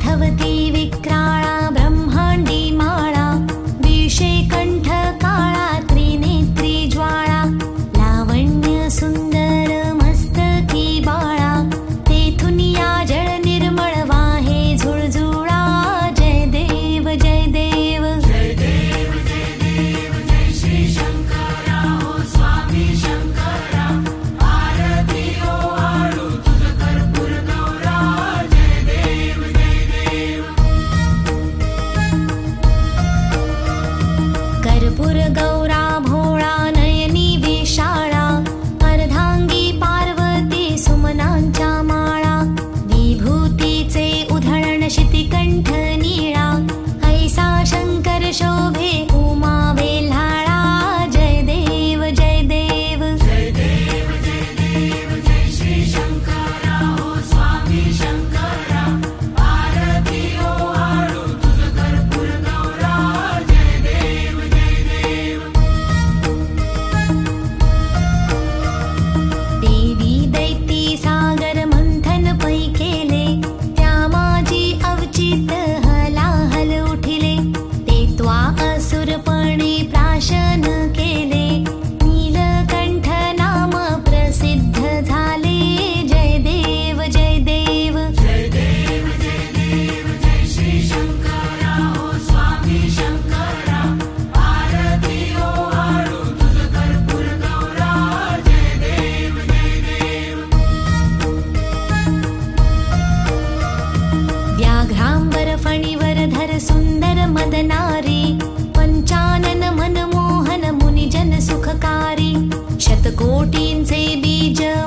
विठवती विक्राळा ब्रह्मांडी माळा विषे कंठ काळा त्रिनेत्री ज्वाळा लावण्य सुंदर मस्तकी बाळा तेथून या जळ निर्मळ वाहे झुळझुळा जय देव जय देव जय देव जय देव जय श्री शंकरा ओ स्वामी शंकरा आरती ओ आळू तुझ कर्पूर गौरा जय देव जय देव कर्पूर गौरा भोळा नयनी विशाळा अर्धांगी पार्वती सुमनांच्या माळा विभूतीचे उधळण शितिकंठ नीळा ऐसा शंकर शोभे उमा वेल्हाळा जय देव जय देव जय देव जय देव जय श्री शंकरा ओ स्वामी शंकरा आरती ओ आळू तुझ कर्पूर गौरा जय देव जय देव देवी दैती सागर मंथन पै केले त्या माझी अवचित हलाहल उठिले ते त्वा असुरपणे प्राशन केले नीलकंठ नाम प्रसिद्ध झाले जय देव जय देव जय देव जय देव जय श्री शंकरा ओ स्वामी शंकरा आरती ओ आळू तुझ कर्पूर गौरा जय देव जय देव व्याघ्रांबर फणीवर धर सुंदर मदनारी पंचानन मनमोहन मुनिजन सुखकारी शतकोटींचे बीज